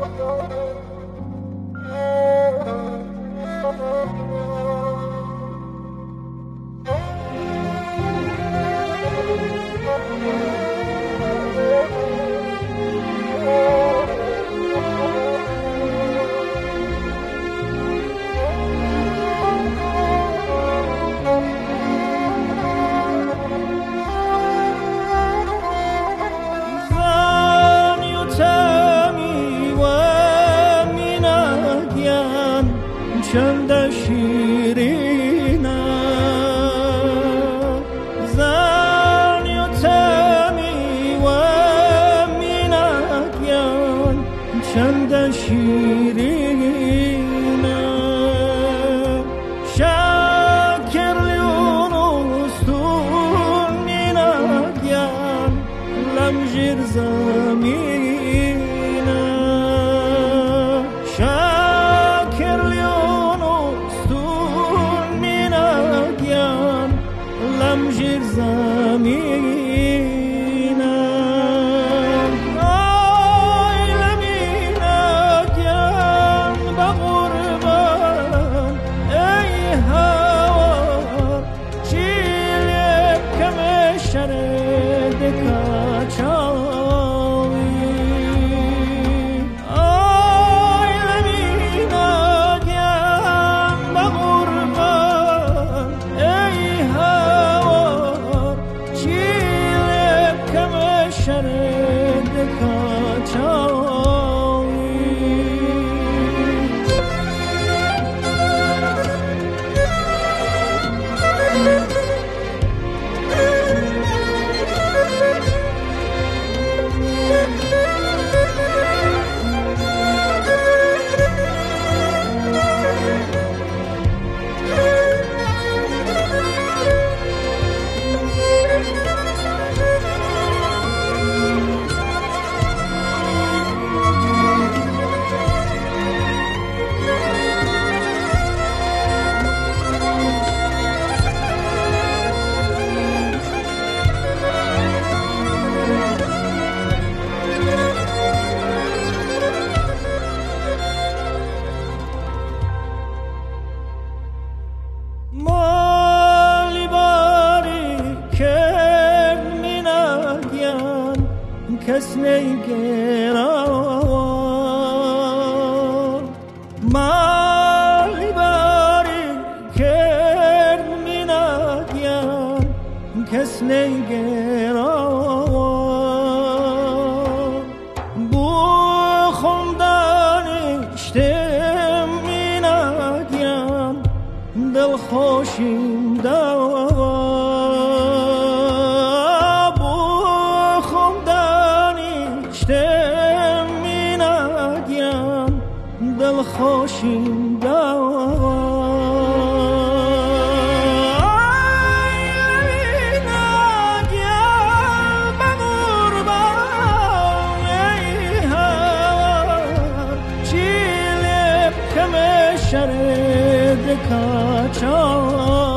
چند شیرینه زن یتمی و مینگیان چند شیرینه شکر یونستون مینگیان لمجیر زمینه لمجیر زمینه آی لمینگیم به غربان ای هوا چیلیم کم شرد کچاوی آی لمینگیم به غربان ای شرد کچاوی مالی باری کرد مینگیان کس نیگران مالی باری کرد مینگیان کس نیگران بو خمدانشتم مینگیان دل خوشیم دوا بو خمدانشتم مینگیان دل خوشیم دوا شرد کچاوی